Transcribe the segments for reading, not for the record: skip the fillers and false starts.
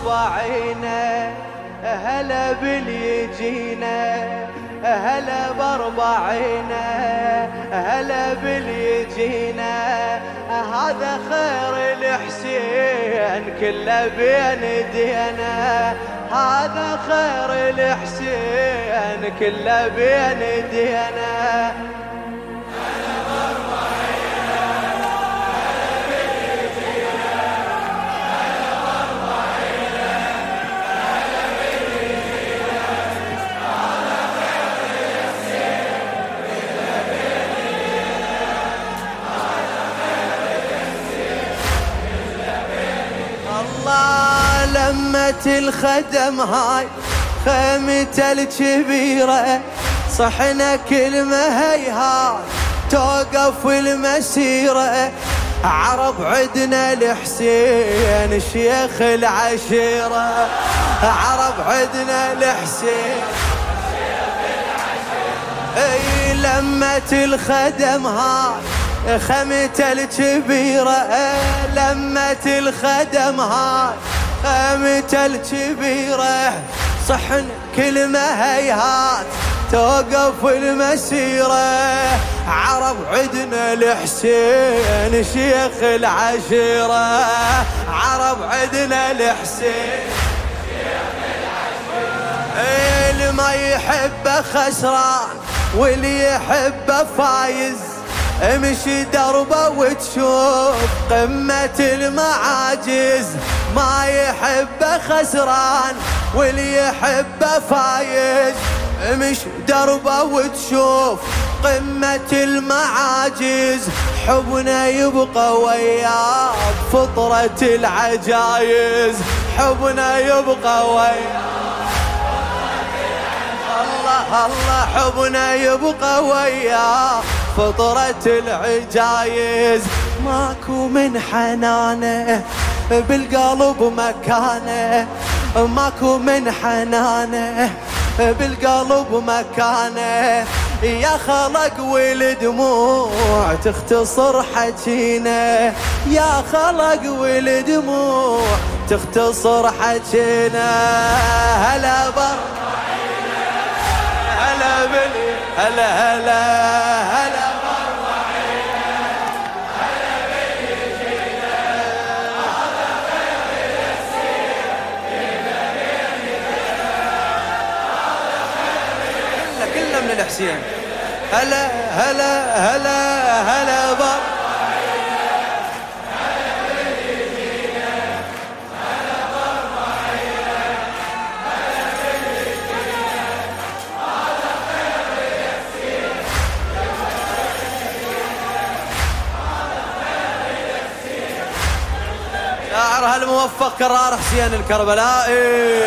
باربعينه هلا باليجينا هلا باربعينه هلا باليجينا هذا خير الحسين كله بين ايدينا هذا خير الحسين كله بين ايدينا لمة الخدم هاي خيمته الكبيرة صحنا كلمة هيهات توقف المسيرة عرب عدنا الحسين شيخ العشيرة عرب عدنا الحسين اي لمة الخدم هاي خيمته الكبيرة لمة الخدم هاي خيمته الكبيرة صحن كلمة هيهات توقف المسيرة عرب عدنا الحسين شيخ العشيرة عرب عدنا الحسين شيخ العشيرة اللي ما يحبه خسران واللي يحبه فايز امشي دربه وتشوف قمة المعاجز ما يحبه خسران واللي يحبه فايز امشي دربه وتشوف قمة المعاجز حبنا يبقى وياه بفطرة العجايز حبنا يبقى وياه الله الله حبنا يبقى وياه فطرة العجايز ماكو من حنانه بالقلب مكانه ماكو من حنانه بالقلب مكانه يا خلق والدموع تختصر حكينا يا خلق والدموع تختصر حكينا هلا باربعينه هلا بلي هلا هلا هلا باربعينه هلا باليجينا هذا خير الحسين كله بين ايدينا هذا خير كله من الحسين هلا هلا هلا هلا باربعينه شاعر هالموفق كرار حسين الكربلائي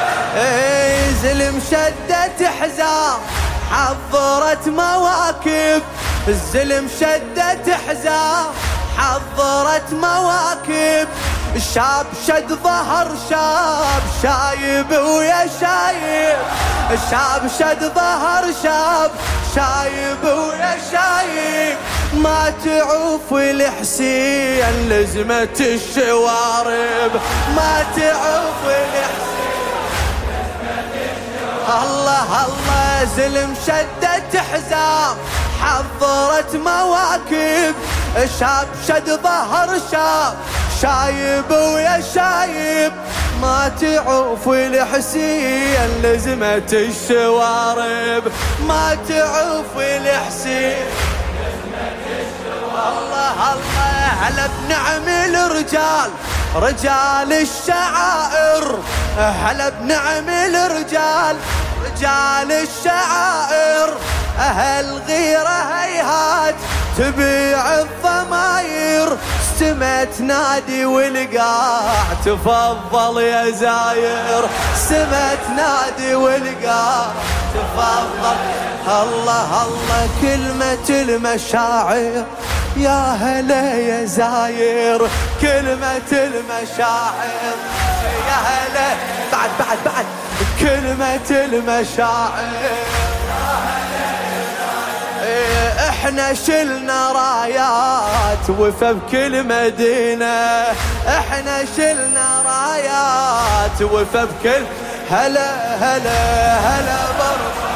زلم شدت حزام حضرت مواكب الزلم شدت حزام حضرت مواكب الشاب شد ظهر شاب شايب ويا شايب الشاب شد ظهر شاب شايب ويا شايب ما تعوف الحسين لزمة الشوارب ما تعوف الحسين لزمة الشوارب الله الله زلم شدت حزام حضرت مواكب شاب شد ظهر شاب شايب ويا شايب ما تعوف الحسين لزمة الشوارب ما تعوف الحسين الله الله هلا بنعم الرجال رجال الشعائر هلا بنعم الرجال رجال الشعائر أهل غيره هيهات تبيع الضماير سما تنادي والقاع تفضل يا زاير سما تنادي والقاع تفضل الله الله كلمة المشاعر يا هلا يا زاير كلمة المشاعر يا هلا بعد كلمة المشاعر يا هلا يا زاير احنا شلنا رايات وفى بكل مدينة، احنا شلنا رايات وفى بكل هلا هلا هلا برا.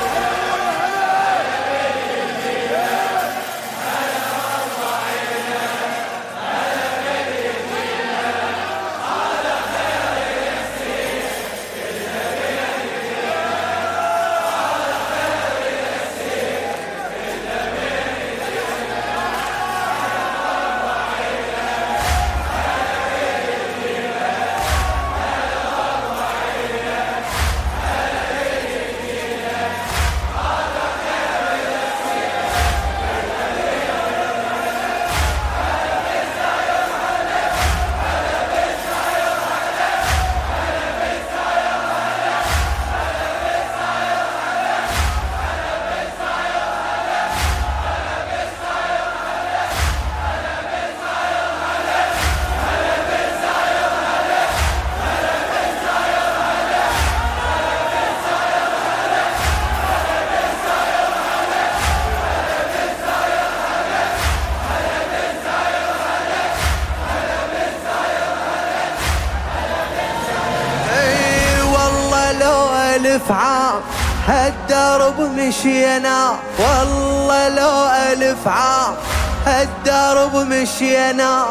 ألف عام هالدرب مشينا، والله لو ألف عام هالدرب مشينا،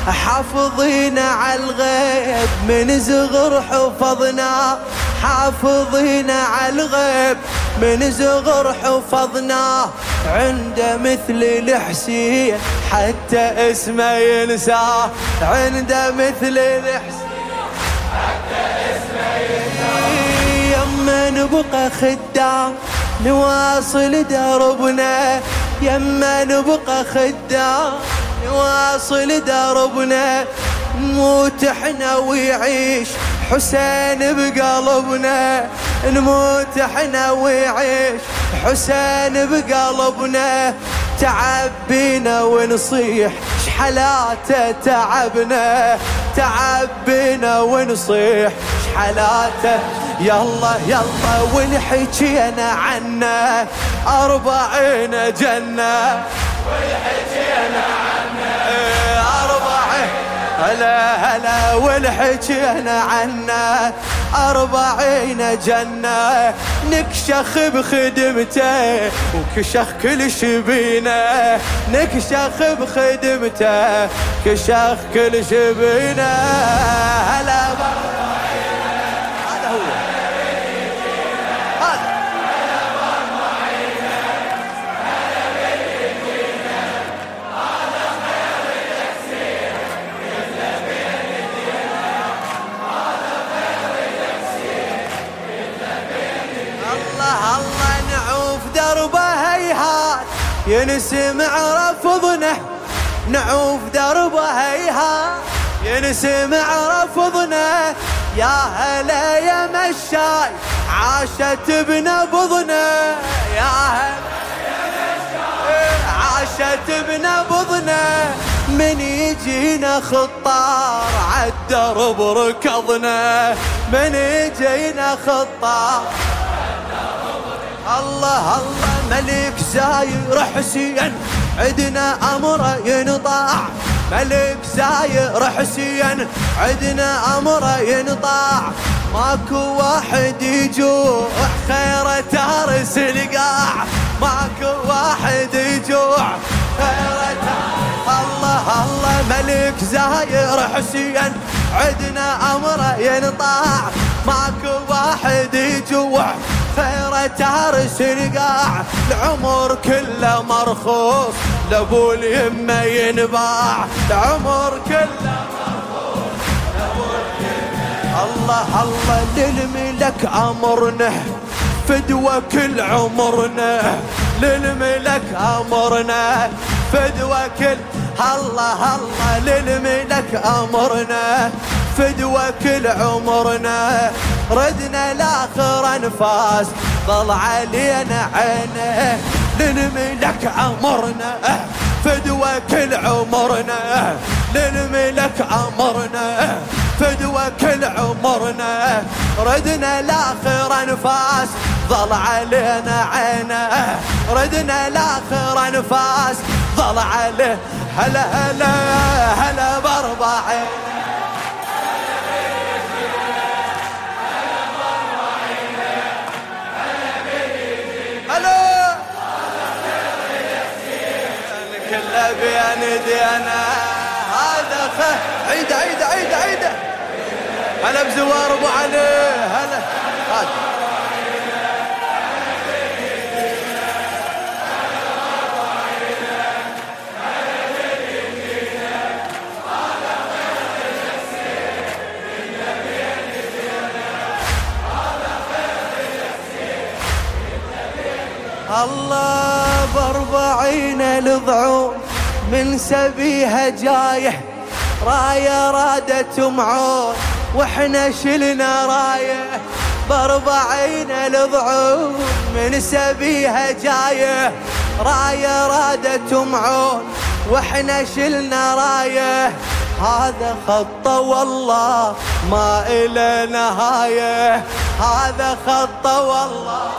حافظين على الغيب من زغر حفظنا، حافظين على الغيب من زغر حفظنا. عنده مثل الحسين حتى اسمه ينسى، عنده مثل الحسين حتى اسمه ينسى. يما نبقى خدام نواصل دربنا، يما نبقى خدام نواصل دربنا، نموت احنا ويعيش حسين بقلبنا، نموت احنا ويعيش حسين بقلبنا. تعبينا ونصيح شحلاته تعبنا، تعبينا ونصيح شحلاته. يلا يلا ونحكينا عنه 40 جنة، ونحكينا عنه 40 هلا هلا، ونحكينا عنه 40 جنة. نكشخ بخدمته وكشخ كل شبينه، نكشخ بخدمته كشخ كل شبينه. هلا هذا هو ينسمع رفضنا، نعوف دربه هيها ينسمع رفضنا. يا هلا يا مشاي عاشت بنبضنا، يا هلا يا مشاي عاشت بنبضنا. من يجينا خطار عالدرب ركضنا، من يجينا خطار الله الله. ملك زاير حسين عدنا أمره ينطاع، ملك زاير حسين عدنا أمره ينطاع. ماكو واحد يجوع خير تارس القاع، ماكو واحد يجوع خير تارس. الله الله ملك زاير حسين عدنا أمره ينطاع، ماكو واحد يجوع خير تارس القاع. العمر كله مرخوص لابو اليمه ينباع، العمر كله مرخوص لابو اليمه. الله الله للملك امرنا فدوى كل عمرنا، للملك امرنا فدوى كل. الله الله للملك امرنا فدوى كل عمرنا. ردنا لاخر انفاس ضل علينا عينه، للملك امرنا فدوى كل عمرنا، للملك امرنا فدوى كل عمرنا. ردنا لاخر انفاس ظل علينا عينه، ردنا لاخر انفاس ظل عليه. هلا هلا هلا باربع عينه، هلا كله بين دينا هذا عيده عيده عيده عيده. هلا بزوار ابو علي، هلا هذا الله باربعين الضعون من سبيها جايح، راية رادت معون واحنا شلنا راية. باربعين الضعون من سبيها جايح، راية رادت معون واحنا شلنا راية. هذا خطه والله ما إلى نهاية، هذا خطه والله.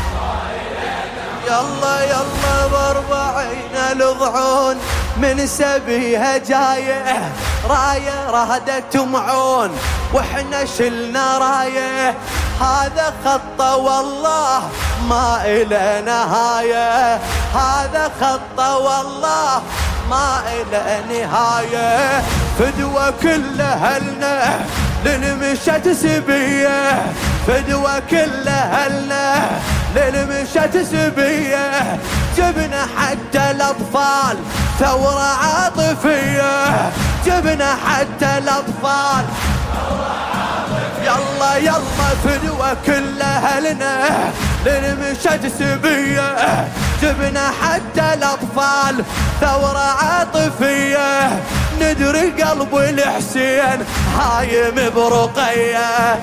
يلا يلا باربعين الضعون من سبيها جاية، راية رادت معون واحنا شلنا راية. هذا خطه والله ما إلى نهاية، هذا خطه والله ما إلى نهاية. فدوى كل أهلنا للمشت سبية، فدوى كل أهلنا للمشت سبية. جبنا حتى الأطفال ثورة عاطفية، جبنا حتى الأطفال ثورة عاطفية. يلا يلا فدوى كل أهلنا للمشت سبية، جبنا حتى الأطفال ثورة عاطفية. ندري قلب الحسين هايم برقية،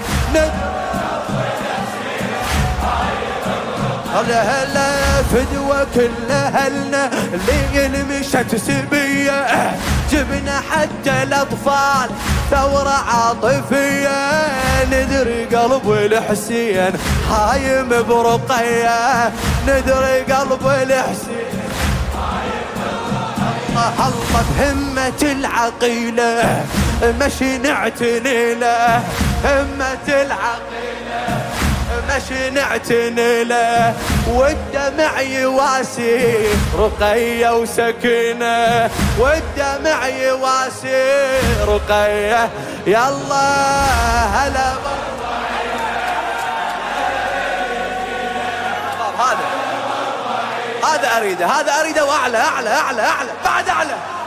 هلا هلا فدوى كل أهلنا اللي مشت سبية، جبنا حتى الأطفال ثورة عاطفية. ندري قلب الحسين هايم برقية، ندري قلب الحسين هايم برقية. الله بهمة العقيلة مشي نعتني له، همة العقيلة مشي نعتني له. والدمع يواسي رقية وسكينة، والدمع يواسي رقية. يلا هلا هذا أريده، هذا أريده وأعلى أعلى أعلى أعلى بعد أعلى.